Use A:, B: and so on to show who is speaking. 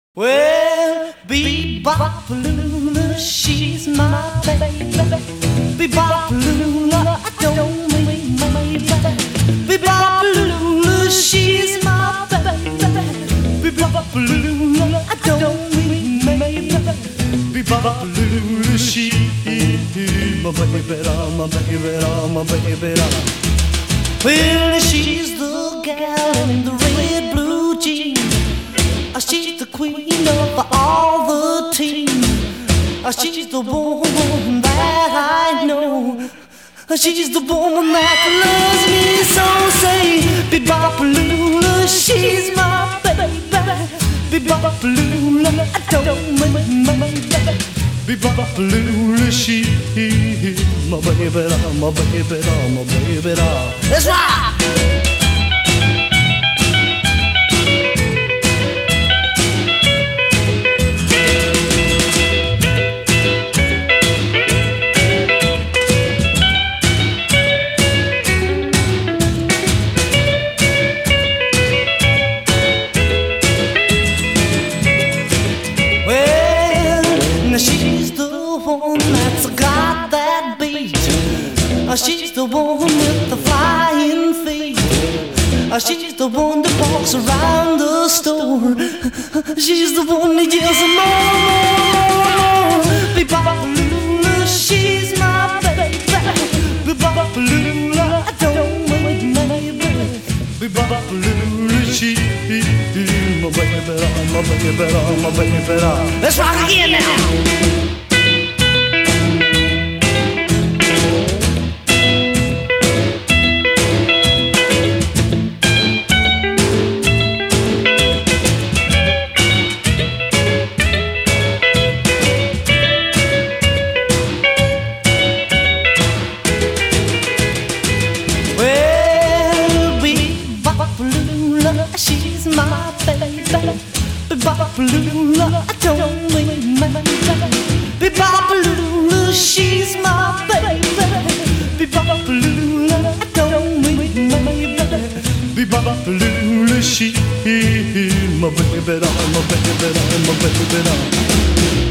A: Well, Bebop-a-lula, she's my baby. Bebop-a-lula, I don't mean maybe. Bebop-a-lula, she's my baby. Bebop-a-lula, I don't mean maybe. Bebop-a-lula, she's my baby, my baby. Well, she's the gal in the red blue jeans. She's the queen of all the team. She's the woman that I know. She's the woman that loves me so. Say, Bebop-a-lula, she's my baby. Bebop-a-lula, I don't mean maybe. Bebop-a-lula, she's my baby, my baby, my baby. Let's rock! She's the one that's got that beat. She's the one with the flying feet. She's the one that walks around the store. She's the one that yells more. Bebop-a-lula, she's my baby. Bebop-a-lula, I don't mean maybe. Bebop-a-lula, she's my baby, my baby, my baby. Let's rock again now. She's my baby. Bebop-a-lula, I don't mean maybe. Bebop-a-lula, she's my baby. Bebop-a-lula, I don't mean maybe. Bebop-a-lula, she's my baby, my baby, my baby.